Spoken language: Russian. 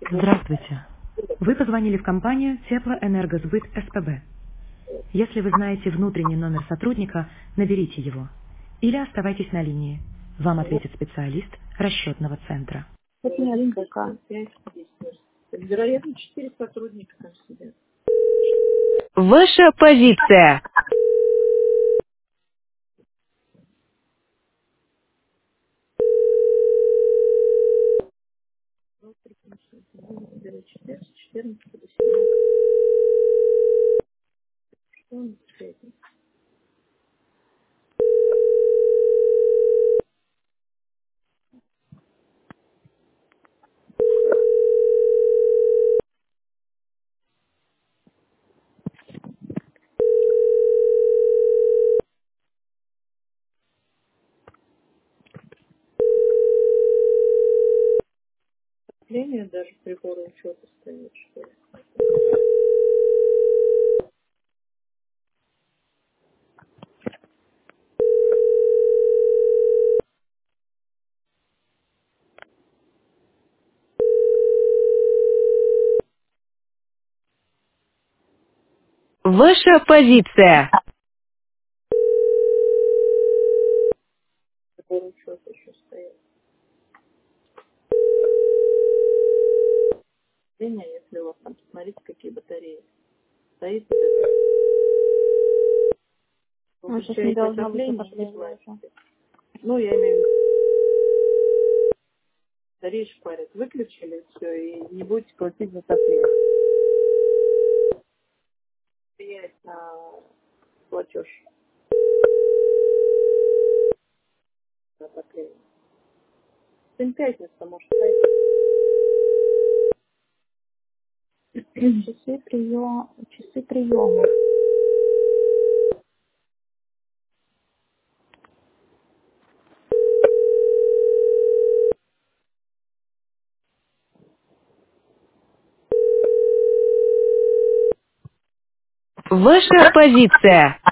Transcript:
Здравствуйте. Вы позвонили в компанию Теплоэнергосбыт СПБ. Если вы знаете внутренний номер сотрудника, наберите его. Или оставайтесь на линии. Вам ответит специалист расчетного центра. Это несколько. Вероятно, 4 сотрудника там сидят. Ваша позиция. Беру 14, 14 до 17. Что он ответит? Отопление даже приборы учета стоит, что ли. Ваша позиция. Приборы учета еще стоят. Отопление, если у вас там, посмотрите, какие батареи. Стоит вот это. Вы Ну, сейчас не включаете должно быть отопление и не отопления уже. платите. Ну, я имею в виду, батареи шпарят. Выключили все и не будете платить за отопление. Влияет на платеж за отопление. Сегодня пятница, может, стоит. Часы приема. Ваша позиция.